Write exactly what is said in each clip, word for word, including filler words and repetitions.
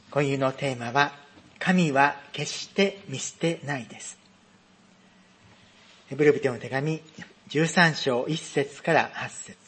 今夕のテーマは、神は決して見捨てないです。ヘブル人の手紙じゅうさん章いち節からはち節。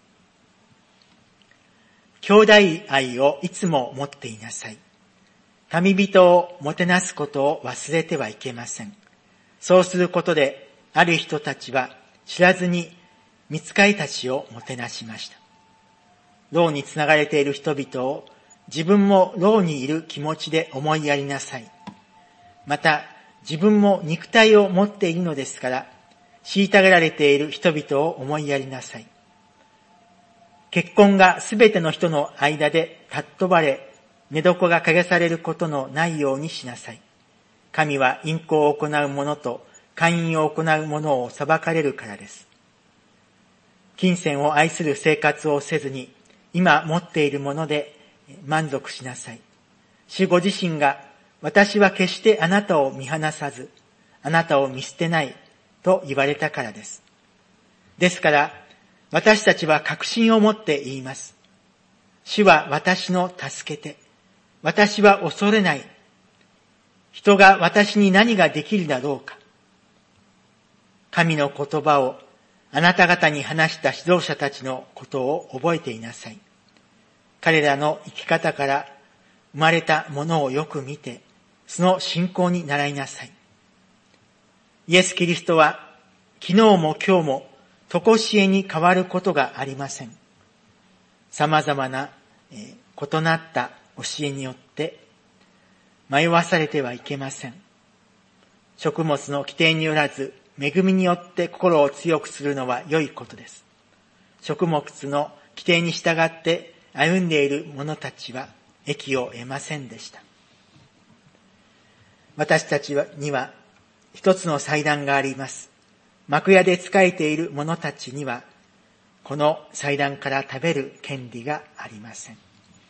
兄弟愛をいつも持っていなさい。旅人をもてなすことを忘れてはいけません。そうすることで、ある人たちは知らずに御使いたちをもてなしました。牢につながれている人々を自分も牢にいる気持ちで思いやりなさい。また自分も肉体を持っているのですから、虐げられている人々を思いやりなさい。結婚がすべての人の間で尊ばれ、寝床が陰されることのないようにしなさい。神は淫行を行う者と姦淫を行う者を裁かれるからです。金銭を愛する生活をせずに、今持っているもので満足しなさい。主ご自身が、私は決してあなたを見放さず、あなたを見捨てないと言われたからです。ですから、私たちは確信を持って言います。主は私の助けて、私は恐れない。人が私に何ができるだろうか。神の言葉をあなた方に話した指導者たちのことを覚えていなさい。彼らの生き方から生まれたものをよく見て、その信仰に習いなさい。イエス・キリストは昨日も今日も常しえに変わることがありません。様々な、えー、異なった教えによって迷わされてはいけません。食物の規定によらず、恵みによって心を強くするのは良いことです。食物の規定に従って歩んでいる者たちは益を得ませんでした。私たちには一つの祭壇があります。幕屋で仕えている者たちには、この祭壇から食べる権利がありません。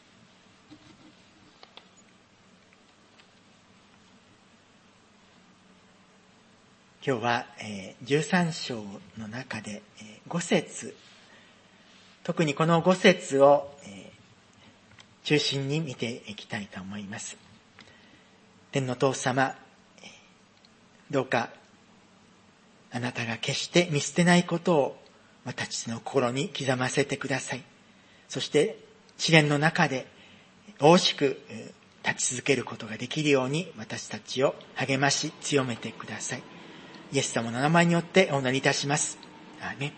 今日はじゅうさん章の中でご節、特にこのご節を中心に見ていきたいと思います。天の父様、どうかあなたが決して見捨てないことを私の心に刻ませてください。そして試練の中で大しく立ち続けることができるように私たちを励まし強めてください。イエス様の名前によってお祈りいたします。アーメン。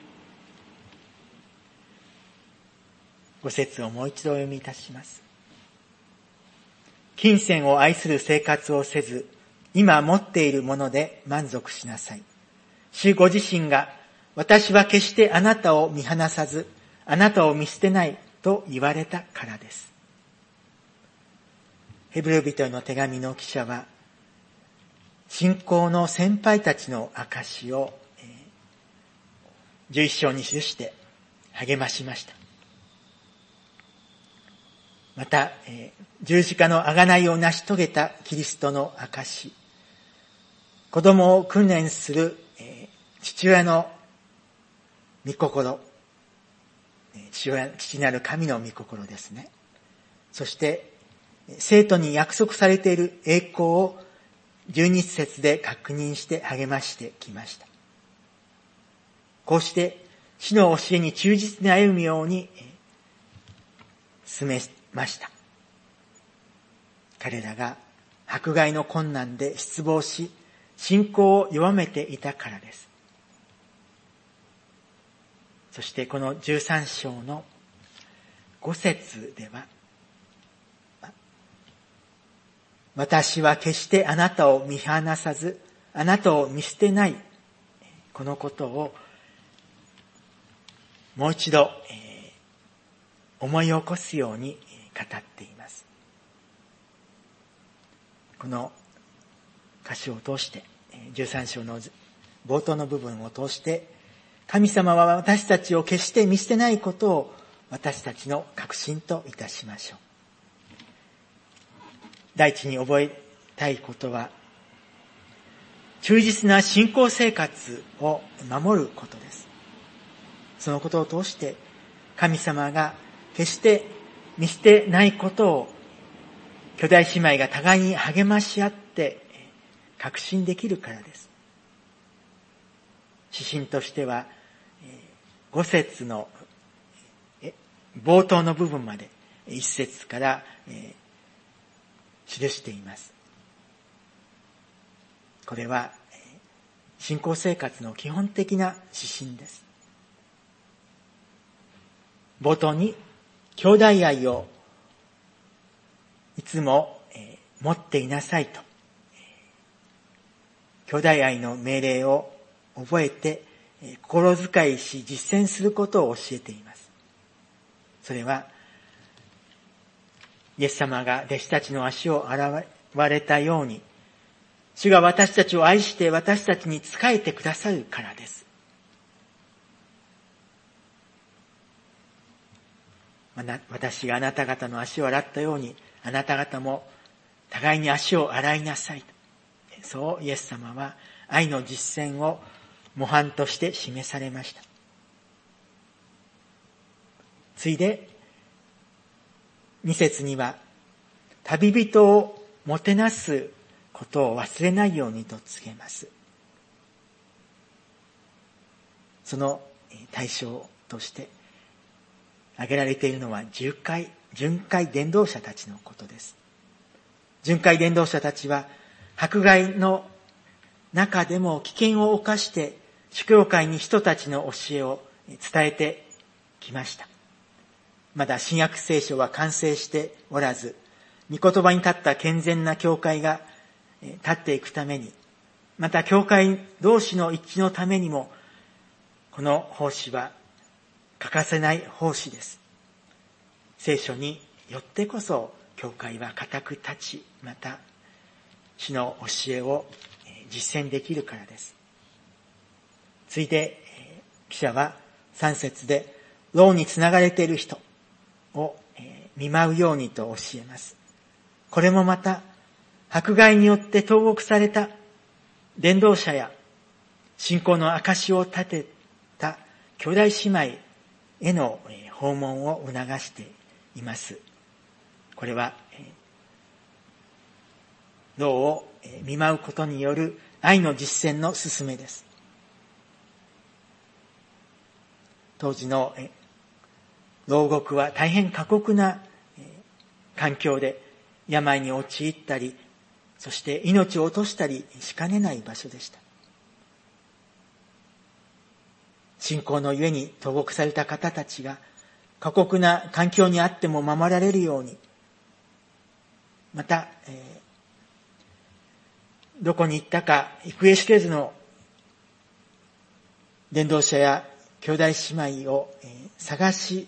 ご節をもう一度お読みいたします。金銭を愛する生活をせず、今持っているもので満足しなさい。主ご自身が、私は決してあなたを見放さず、あなたを見捨てないと言われたからです。ヘブル人への手紙の記者は、信仰の先輩たちの証をじゅういち章に記して励ましました。また、十字架の贖いを成し遂げたキリストの証、子供を訓練する父親の御心、父親、父なる神の御心ですね。そして、生徒に約束されている栄光をじゅうに節で確認して励ましてきました。こうして主の教えに忠実に歩むように進めました。彼らが迫害の困難で失望し、信仰を弱めていたからです。そしてこのじゅうさん章のご節では、私は決してあなたを見放さず、あなたを見捨てない。このことをもう一度、えー、思い起こすように語っています。この歌詞を通して、じゅうさん章の冒頭の部分を通して、神様は私たちを決して見捨てないことを私たちの確信といたしましょう。第一に覚えたいことは、忠実な信仰生活を守ることです。そのことを通して、神様が決して見捨てないことを兄弟姉妹が互いに励まし合って確信できるからです。指針としては、五節の冒頭の部分まで一節から記しています。これは信仰生活の基本的な指針です。冒頭に兄弟愛をいつも持っていなさいと、兄弟愛の命令を覚えて心遣いし実践することを教えています。それはイエス様が弟子たちの足を洗われたように、主が私たちを愛して私たちに仕えてくださるからです。私があなた方の足を洗ったように、あなた方も互いに足を洗いなさい。そうイエス様は愛の実践を模範として示されました。ついで二節には、旅人をもてなすことを忘れないようにと告げます。その対象として挙げられているのは巡回、巡回伝道者たちのことです。巡回伝道者たちは迫害の中でも危険を冒して主教会に人たちの教えを伝えてきました。まだ新約聖書は完成しておらず、御言葉に立った健全な教会が立っていくために、また教会同士の一致のためにも、この奉仕は欠かせない奉仕です。聖書によってこそ教会は固く立ち、また主の教えを実践できるからです。ついで記者は三節で、牢につながれている人を見舞うようにと教えます。これもまた迫害によって投獄された伝道者や信仰の証を立てた兄弟姉妹への訪問を促しています。これは牢を見舞うことによる愛の実践の勧めです。当時の牢獄は大変過酷な環境で、病に陥ったり、そして命を落としたりしかねない場所でした。信仰のゆえに投獄された方たちが過酷な環境にあっても守られるように、また、えー、どこに行ったか行方知れずの伝道者や兄弟姉妹を、えー、探して、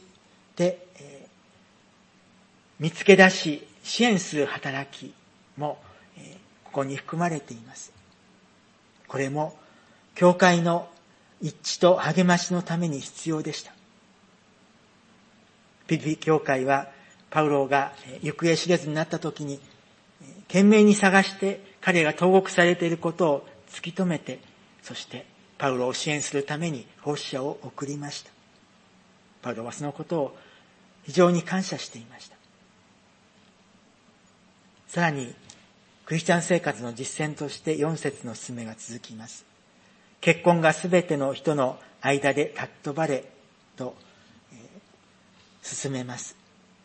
えー、見つけ出し支援する働きも、えー、ここに含まれています。これも教会の一致と励ましのために必要でした。ピリピ教会はパウロが行方知れずになった時に懸命に探して彼が投獄されていることを突き止めて、そしてパウロを支援するために奉仕者を送りました。パウロはそのことを非常に感謝していました。さらにクリスチャン生活の実践としてよん節の勧めが続きます。結婚がすべての人の間で尊ばれと、えー、進めます。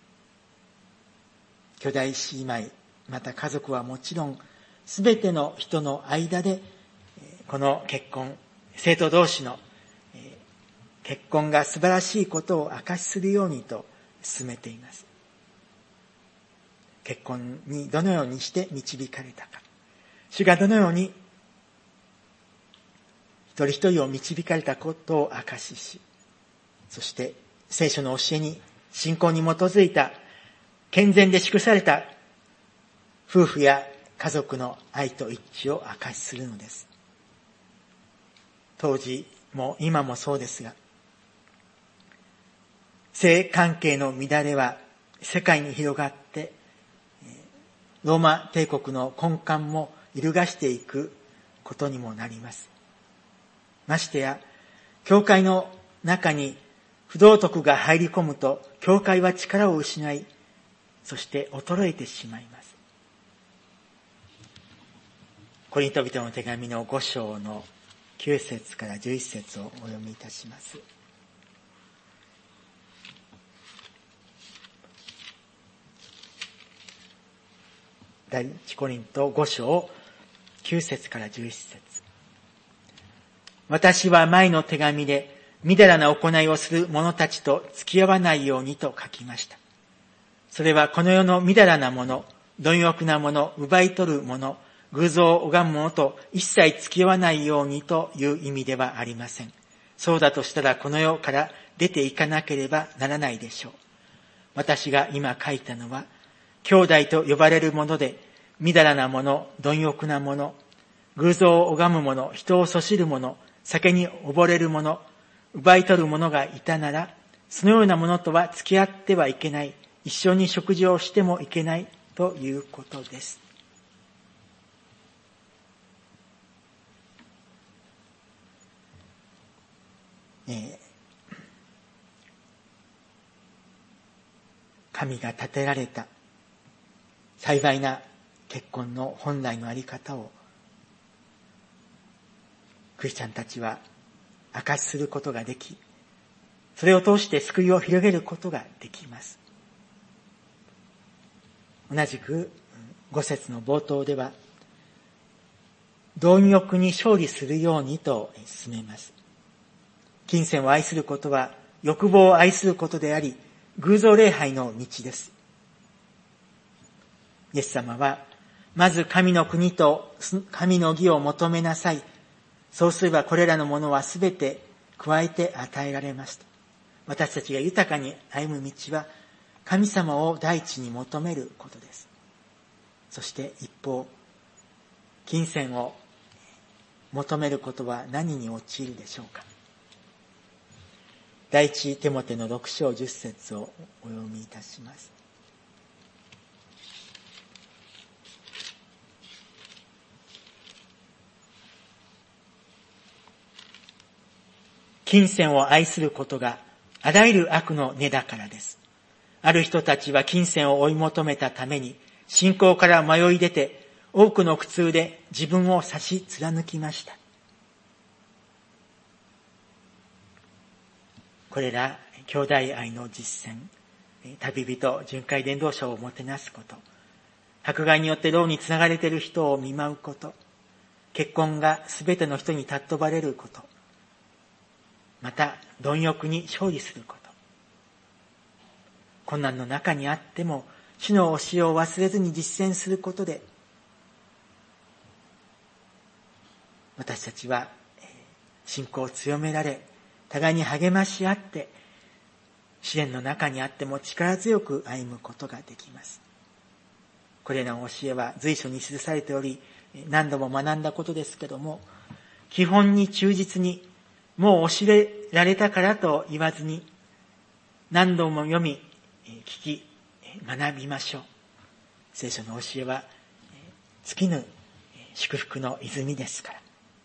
兄弟姉妹、また家族はもちろんすべての人の間で、えー、この結婚、生徒同士の、えー、結婚が素晴らしいことを証しするようにと進めています。結婚にどのようにして導かれたか、主がどのように一人一人を導かれたことを証しし、そして聖書の教えに信仰に基づいた健全で祝された夫婦や家族の愛と一致を証しするのです。当時も今もそうですが、性関係の乱れは世界に広がって、ローマ帝国の根幹も揺るがしていくことにもなります。ましてや、教会の中に不道徳が入り込むと、教会は力を失い、そして衰えてしまいます。 コリント人の手紙のご章のきゅう節からじゅういち節をお読みいたします。第一コリントご章きゅう節からじゅういち節。私は前の手紙でみだらな行いをする者たちと付き合わないようにと書きました。それはこの世のみだらなもの、貪欲なもの、奪い取るもの、偶像を拝む者と一切付き合わないようにという意味ではありません。そうだとしたらこの世から出ていかなければならないでしょう。私が今書いたのは、兄弟と呼ばれるもので、みだらなもの、貪欲なもの、偶像を拝むもの、人をそしるもの、酒に溺れるもの、奪い取る者がいたなら、そのようなものとは付き合ってはいけない、一緒に食事をしてもいけないということです。えー、神が立てられた幸いな結婚の本来のあり方をクリスチャンたちは明かしすることができ、それを通して救いを広げることができます。同じくご節の冒頭では、貪欲に勝利するようにと進めます。金銭を愛することは欲望を愛することであり、偶像礼拝の道です。イエス様は、まず神の国と神の義を求めなさい。そうすればこれらのものはすべて加えて与えられますと。私たちが豊かに歩む道は神様を第一に求めることです。そして一方、金銭を求めることは何に陥るでしょうか。第一テモテのろく章じゅっ節をお読みいたします。金銭を愛することがあらゆる悪の根だからです。ある人たちは金銭を追い求めたために信仰から迷い出て多くの苦痛で自分を差し貫きました。これら兄弟愛の実践、旅人、巡回伝道者をもてなすこと、迫害によって牢につながれている人を見舞うこと、結婚がすべての人に尊ばれること、また貪欲に勝利すること、困難の中にあっても主の教えを忘れずに実践することで、私たちは信仰を強められ、互いに励まし合って、試練の中にあっても力強く歩むことができます。これらの教えは随所に記されており、何度も学んだことですけども、基本に忠実に、もう教えられたからと言わずに、何度も読み、聞き、学びましょう。聖書の教えは、尽きぬ祝福の泉ですから。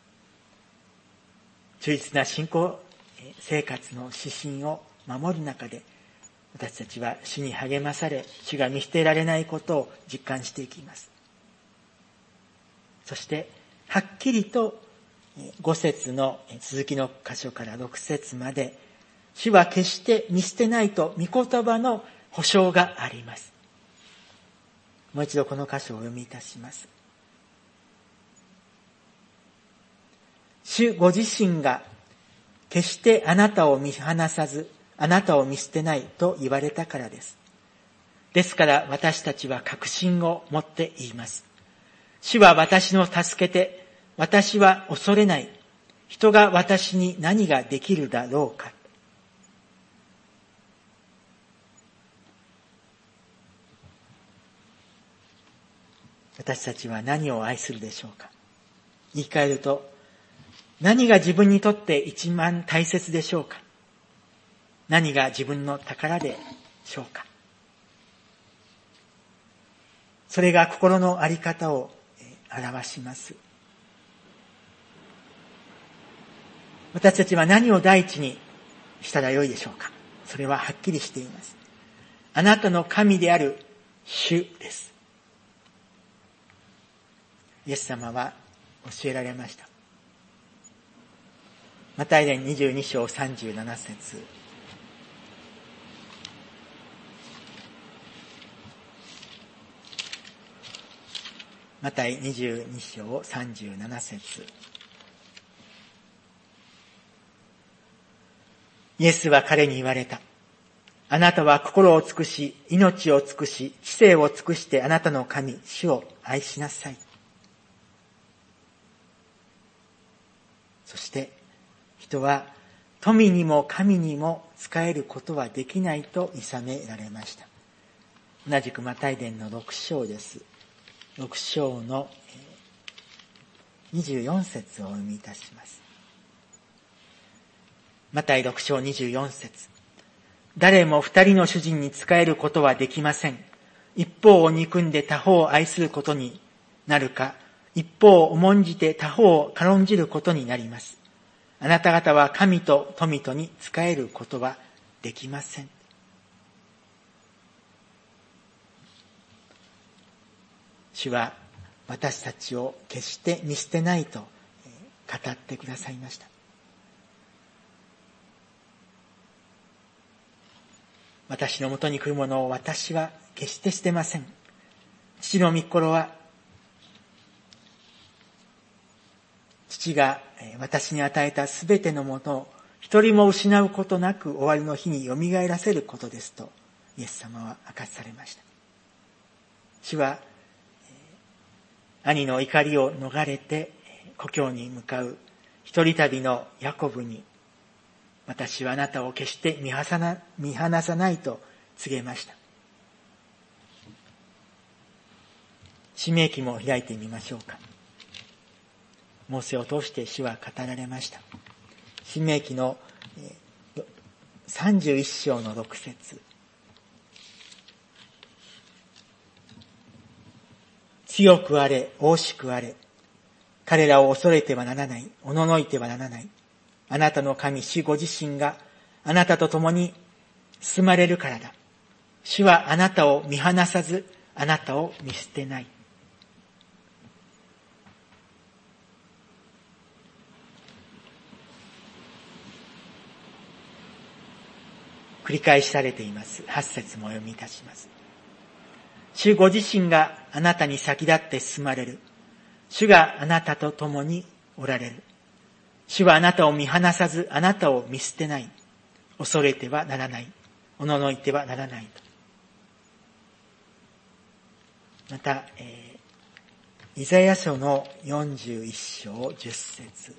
忠実な信仰生活の指針を守る中で、私たちは主に励まされ、主が見捨てられないことを実感していきます。そして、はっきりとご節の続きの箇所からろく節まで、主は決して見捨てないと御言葉の保証があります。もう一度この箇所をお読みいたします。主ご自身が決してあなたを見放さず、あなたを見捨てないと言われたからです。ですから私たちは確信を持って言います。主は私の助けて、私は恐れない。人が私に何ができるだろうか。私たちは何を愛するでしょうか。言い換えると、何が自分にとって一番大切でしょうか。何が自分の宝でしょうか。それが心のあり方を表します。私たちは何を第一にしたらよいでしょうか。それははっきりしています。あなたの神である主です。イエス様は教えられました。マタイ伝にじゅうに章さんじゅうなな節。マタイにじゅうに章さんじゅうなな節。イエスは彼に言われた。あなたは心を尽くし、命を尽くし、知性を尽くしてあなたの神、主を愛しなさい。そして、人は富にも神にも仕えることはできないと諌められました。同じくマタイ伝のろく章です。ろく章のにじゅうよん節をお読みいたします。マタイろく章にじゅうよん節。誰も二人の主人に仕えることはできません。一方を憎んで他方を愛することになるか、一方を重んじて他方を軽んじることになります。あなた方は神と富とに仕えることはできません。主は私たちを決して見捨てないと語ってくださいました。私のもとに来るものを私は決して捨てません。父の御心は、父が私に与えたすべてのものを一人も失うことなく終わりの日によみがえらせることですと、イエス様は明かしされました。主は、兄の怒りを逃れて故郷に向かう一人旅のヤコブに、私はあなたを決して見放さ見放さないと告げました。申命記も開いてみましょうか。モーセを通して主は語られました。申命記のさんじゅういち章のろく節。強くあれ、大しくあれ。彼らを恐れてはならない。おののいてはならない。あなたの神、主ご自身があなたと共に進まれるからだ。主はあなたを見放さず、あなたを見捨てない。繰り返しされています。はち節もお読みいたします。主ご自身があなたに先立って進まれる。主があなたと共におられる。主はあなたを見放さず、あなたを見捨てない。恐れてはならない。おののいてはならないと。また、えー、イザヤ書のよんじゅういち章じゅっ節。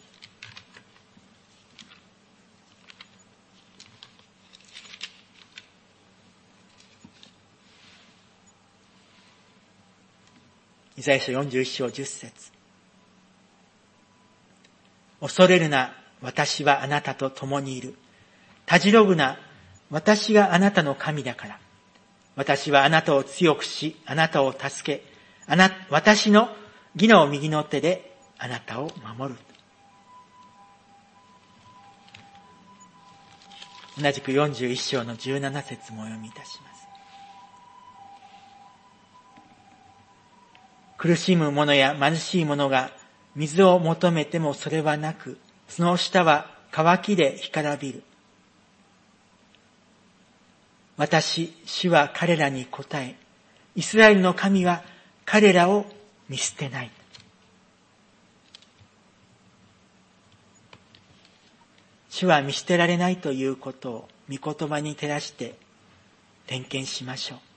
イザヤ書よんじゅういち章じゅっ節。恐れるな、私はあなたと共にいる。たじろぐな、私があなたの神だから。私はあなたを強くし、あなたを助け、あな、私の義の右の手であなたを守る。同じくよんじゅういち章のじゅうなな節もお読みいたします。苦しむ者や貧しい者が水を求めてもそれはなく、その下は渇きで干からびる。私、主は彼らに答え、イスラエルの神は彼らを見捨てない。主は見捨てられないということを御言葉に照らして点検しましょう。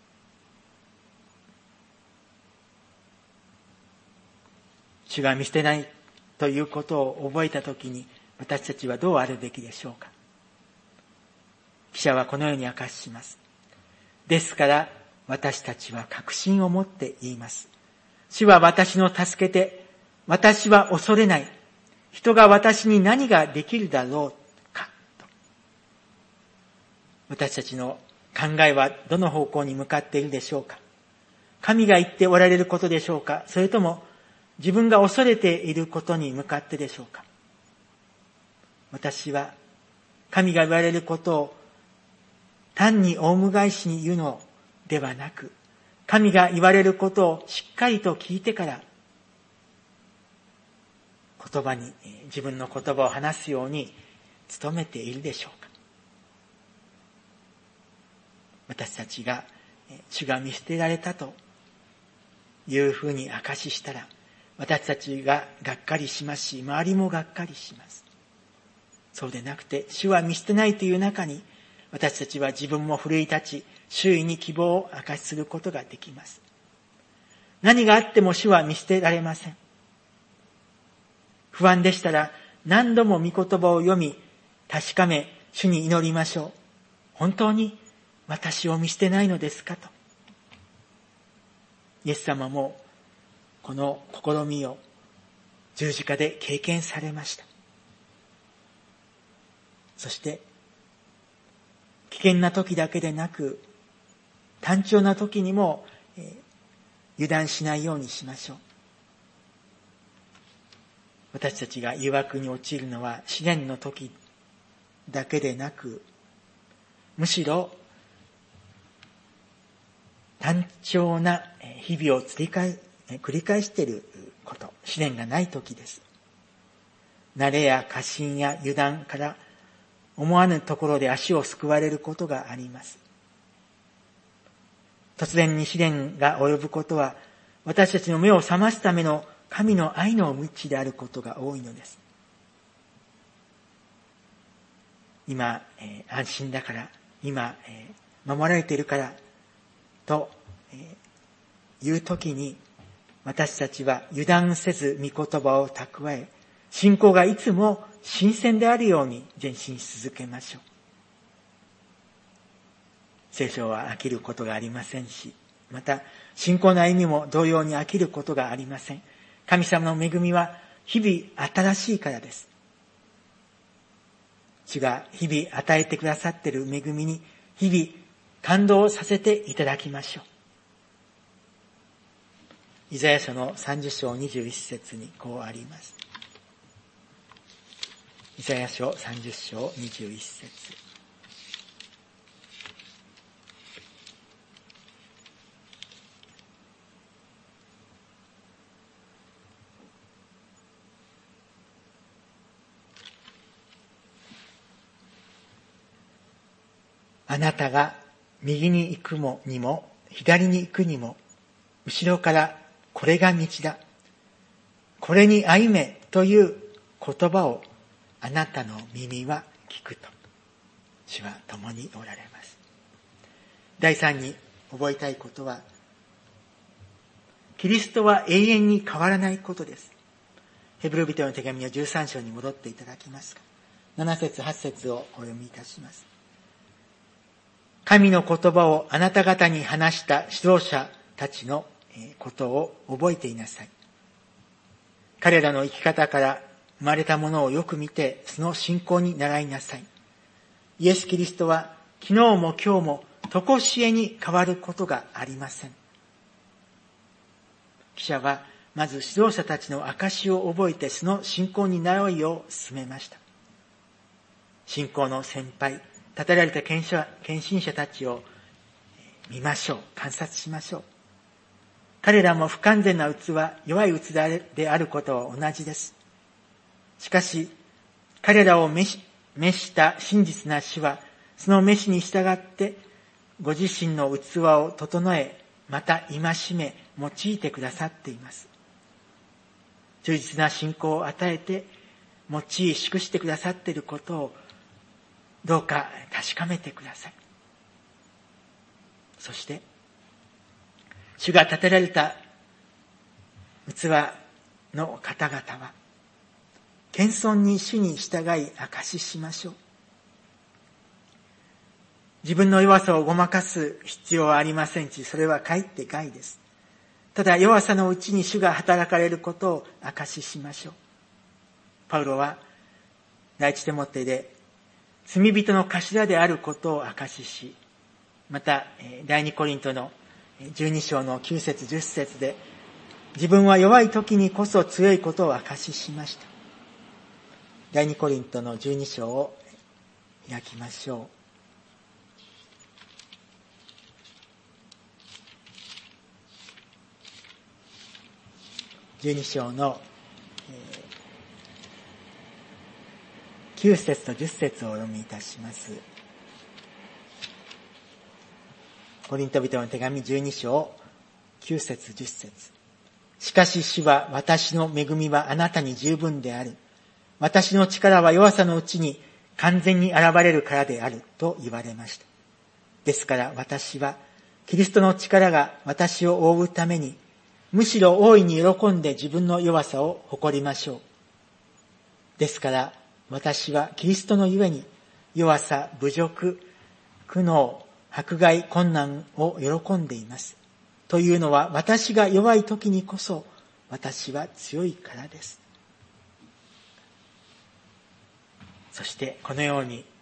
主が見捨てないということを覚えたときに私たちはどうあるべきでしょうか。記者はこのように明かします。ですから私たちは確信を持って言います。主は私の助けて、私は恐れない。人が私に何ができるだろうかと。私たちの考えはどの方向に向かっているでしょうか。神が言っておられることでしょうか。それとも自分が恐れていることに向かってでしょうか。私は神が言われることを単にオウム返しに言うのではなく、神が言われることをしっかりと聞いてから言葉に、自分の言葉を話すように努めているでしょうか。私たちが主が見捨てられたというふうに証ししたら、私たちががっかりしますし、周りもがっかりします。そうでなくて、主は見捨てないという中に、私たちは自分も奮い立ち、周囲に希望を証しすることができます。何があっても主は見捨てられません。不安でしたら、何度も御言葉を読み、確かめ、主に祈りましょう。本当に私を見捨てないのですかと。イエス様もこの試みを十字架で経験されました。そして危険な時だけでなく単調な時にも、えー、油断しないようにしましょう。私たちが誘惑に陥るのは試練の時だけでなく、むしろ単調な日々を繰り返繰り返していること、試練がない時です。慣れや過信や油断から思わぬところで足をすくわれることがあります。突然に試練が及ぶことは、私たちの目を覚ますための神の愛の道であることが多いのです。今、えー、安心だから、今、えー、守られているからと、えー、いう時に、私たちは油断せず御言葉を蓄え、信仰がいつも新鮮であるように前進し続けましょう。聖書は飽きることがありませんし、また信仰の歩みも同様に飽きることがありません。神様の恵みは日々新しいからです。主が日々与えてくださっている恵みに日々感動させていただきましょう。イザヤ書のさんじゅっ章にじゅういち節にこうあります。イザヤ書さんじゅっ章にじゅういち節。あなたが右に行くもにも左に行くにも後ろからこれが道だ、これに歩めという言葉をあなたの耳は聞くと主は共におられます。第三に覚えたいことは、キリストは永遠に変わらないことです。ヘブル人の手紙のじゅうさん章に戻っていただきますか。なな節はち節をお読みいたします。神の言葉をあなた方に話した指導者たちのことを覚えていなさい。彼らの生き方から生まれたものをよく見て、その信仰に習いなさい。イエス・キリストは昨日も今日も常しえに変わることがありません。記者はまず指導者たちの証を覚えて、その信仰に習いを進めました。信仰の先輩、立てられた献身者たちを見ましょう。観察しましょう。彼らも不完全な器、弱い器であることは同じです。しかし、彼らを召し、召した真実な主は、その召しに従って、ご自身の器を整え、また戒め、用いてくださっています。忠実な信仰を与えて、用い、祝してくださっていることを、どうか確かめてください。そして、主が立てられた器の方々は、謙遜に主に従い証ししましょう。自分の弱さをごまかす必要はありませんし、それはかえって害です。ただ弱さのうちに主が働かれることを証ししましょう。パウロは第一テモテで罪人の頭であることを証しし、また第二コリントのじゅうに章のきゅう節じゅっ節で、自分は弱い時にこそ強いことを証ししました。第二コリントのじゅうに章を開きましょう。じゅうに章のきゅう節とじゅっ節をお読みいたします。コリント人の手紙じゅうに章きゅう節じゅっ節。しかし主は私の恵みはあなたに十分である。私の力は弱さのうちに完全に現れるからであると言われました。ですから私はキリストの力が私を覆うために、むしろ大いに喜んで自分の弱さを誇りましょう。ですから私はキリストのゆえに弱さ、侮辱、苦悩、迫害、困難を喜んでいます。というのは私が弱い時にこそ私は強いからです。そしてこのように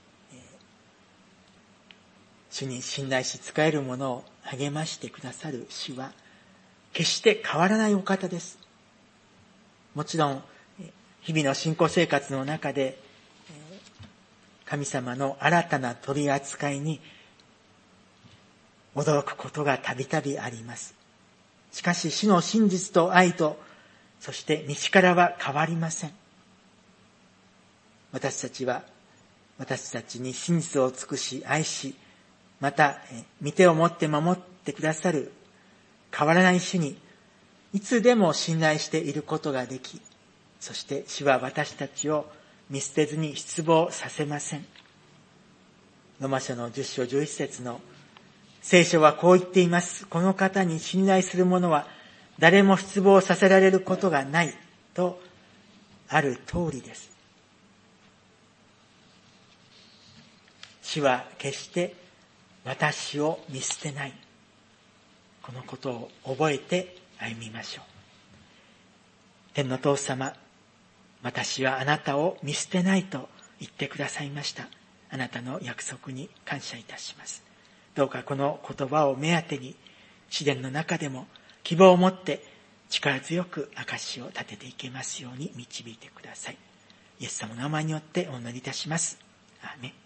主に信頼し仕える者を励ましてくださる主は決して変わらないお方です。もちろん日々の信仰生活の中で神様の新たな取り扱いに驚くことがたびたびあります。しかし主の真実と愛とそして道からは変わりません。私たちは私たちに真実を尽くし愛し、また御手を持って守ってくださる変わらない主にいつでも信頼していることができ、そして主は私たちを見捨てずに失望させません。ローマ書のじゅっ章じゅういち節の聖書はこう言っています。この方に信頼する者は誰も失望させられることがないとある通りです。主は決して私を見捨てない。このことを覚えて歩みましょう。天の父様、私はあなたを見捨てないと言ってくださいました。あなたの約束に感謝いたします。どうかこの言葉を目当てに試練の中でも希望を持って力強く証を立てていけますように導いてください。イエス様の名前によってお祈りいたします。アーメン。